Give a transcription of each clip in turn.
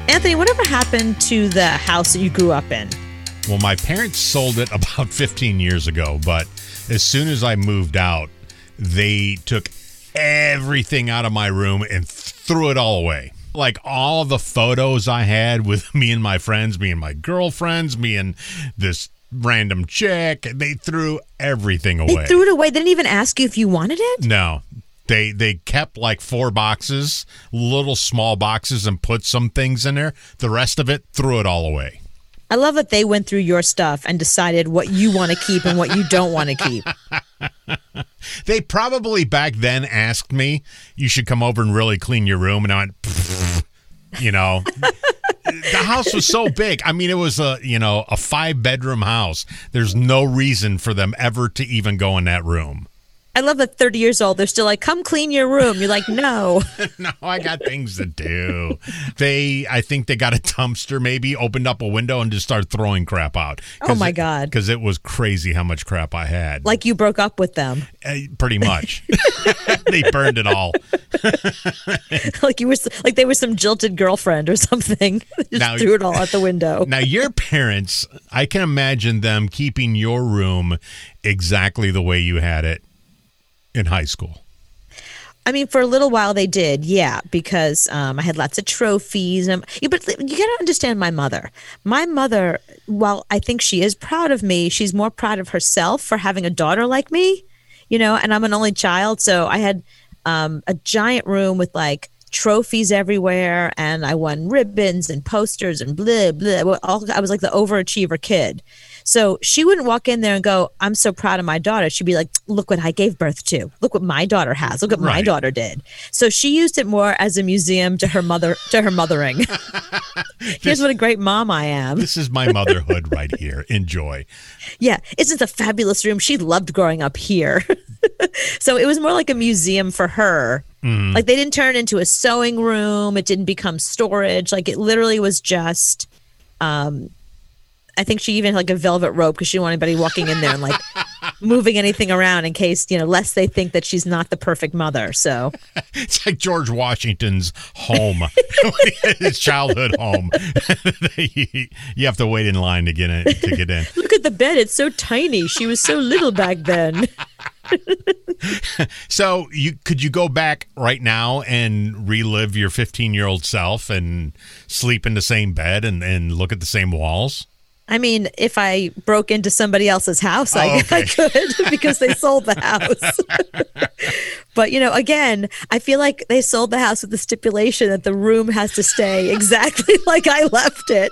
Anthony, whatever happened to the house that you grew up in? Well, my parents sold it about 15 years ago, but as soon as I moved out, they took everything out of my room and threw it all away. Like all the photos I had with me and my friends, me and my girlfriends, me and this random chick, they threw everything away. They threw it away? They didn't even ask you if you wanted it? No. They kept like 4 boxes, little small boxes, and put some things in there. The rest of it, threw it all away. I love that they went through your stuff and decided what you want to keep and what you don't want to keep. They probably back then asked me, you should come over and really clean your room. And I went, you know, the house was so big. I mean, it was a 5-bedroom house. There's no reason for them ever to even go in that room. I love that 30 years old, they're still like, come clean your room. You're like, no. No, I got things to do. I think they got a dumpster, maybe opened up a window and just started throwing crap out. Oh, my God. Because it was crazy how much crap I had. Like you broke up with them. Pretty much. They burned it all. Like they were some jilted girlfriend or something. Just threw it all out the window. Now, your parents, I can imagine them keeping your room exactly the way you had it in high school. I mean, for a little while they did, yeah, because I had lots of trophies. But you got to understand my mother. My mother, while I think she is proud of me, she's more proud of herself for having a daughter like me, and I'm an only child. So I had a giant room with like trophies everywhere, and I won ribbons and posters and blah, blah. I was like the overachiever kid. So she wouldn't walk in there and go, I'm so proud of my daughter. She'd be like, look what I gave birth to. Look what my daughter has. Look what my daughter did. So she used it more as a museum to her mothering. Here's what a great mom I am. This is my motherhood right here. Enjoy. Yeah. Isn't it a fabulous room? She loved growing up here. So it was more like a museum for her. Like they didn't turn it into a sewing room. It didn't become storage. Like it literally was just, I think she even had like a velvet rope because she didn't want anybody walking in there and like moving anything around in case, lest they think that she's not the perfect mother. So it's like George Washington's home, his childhood home. You have to wait in line to get in. Look at the bed. It's so tiny. She was so little back then. So could you go back right now and relive your 15-year-old self and sleep in the same bed and look at the same walls? I mean, if I broke into somebody else's house, I could because they sold the house. But, again, I feel like they sold the house with the stipulation that the room has to stay exactly like I left it.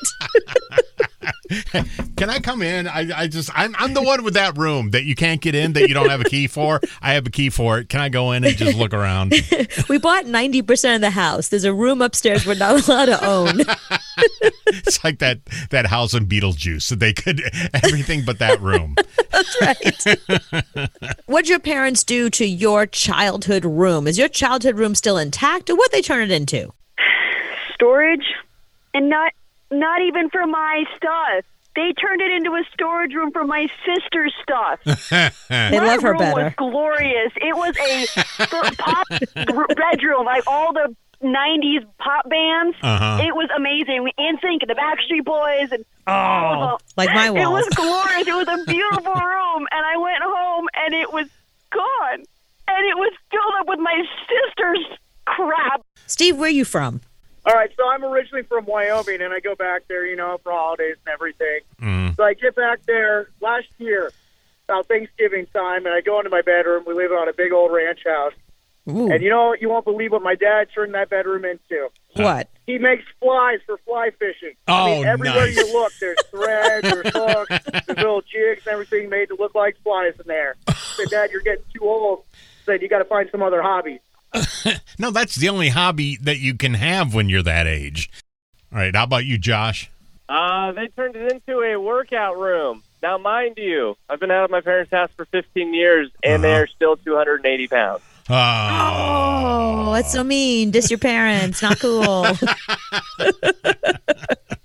Can I come in? I'm the one with that room that you can't get in, that you don't have a key for. I have a key for it. Can I go in and just look around? We bought 90% of the house. There's a room upstairs we're not allowed to own. It's like that house in Beetlejuice. So they could everything but that room. That's right. What'd your parents do to your childhood room? Is your childhood room still intact, or what'd they turn it into? Storage, and not even for my stuff. They turned it into a storage room for my sister's stuff. They love her better. My room was glorious. It was a pop bedroom, like all the 90s pop bands. It was amazing. NSYNC and the Backstreet Boys. And like my walls. It was glorious. It was a beautiful room. And I went home, and it was gone. And it was filled up with my sister's crap. Steve, where are you from? All right, so I'm originally from Wyoming, and I go back there, for holidays and everything. So I get back there last year, about Thanksgiving time, and I go into my bedroom. We live on a big old ranch house. Ooh. And you won't believe what my dad turned that bedroom into. What? He makes flies for fly fishing. Everywhere nice. you look, there's threads, there's hooks, there's little jigs and everything made to look like flies in there. I said, Dad, you're getting too old. I said, you got to find some other hobbies. No, that's the only hobby that you can have when you're that age. All right, how about you, Josh? They turned it into a workout room. Now, mind you, I've been out of my parents' house for 15 years, and they're still 280 pounds. Oh, that's so mean. Diss your parents. Not cool.